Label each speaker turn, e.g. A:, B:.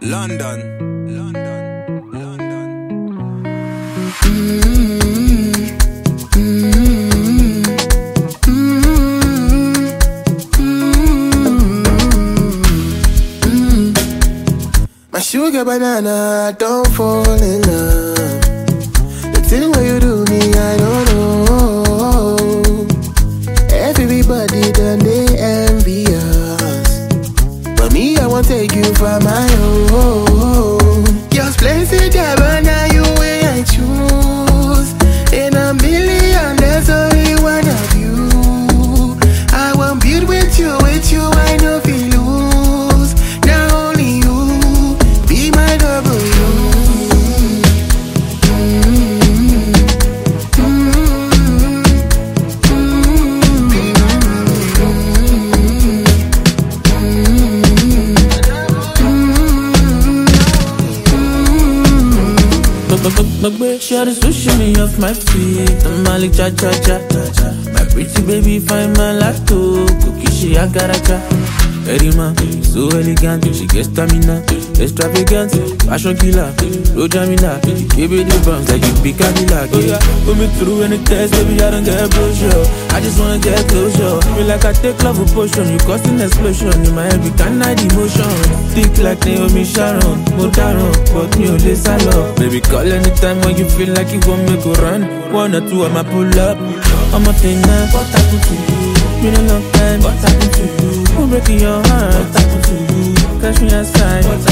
A: London.
B: My sugar banana, don't fall in love. The thing where you do me, I don't know. Everybody done they envy us, but me, I won't take you for my own. Just place it there, now you way I choose. In a million, there's only one of you. I won't build with you, I know if you lose. Now only you be my W.
C: Share the sushi me off my feet. I'm Malik cha cha cha. My pretty baby find my lacto. Cookie she agaracha. Erima, so elegant, she gets stamina. Extravagant, fashion killer. Rojamila, give me the bounce like you pick a Cadillac. Oh yeah, put me through any test, baby I don't get closure. I just wanna get closure. Feel like I take love a potion. You cause an explosion in my head, we can't hide emotion. Thick like Naomi Sharon, Modaron, but me only salon. Baby call anytime when you feel like you want me to run. 1 or 2 I'ma pull up. I'm a thing now, what happened to you? Been a long time, what happened to you? Who breaking your heart? What happened to you? Catch me outside, what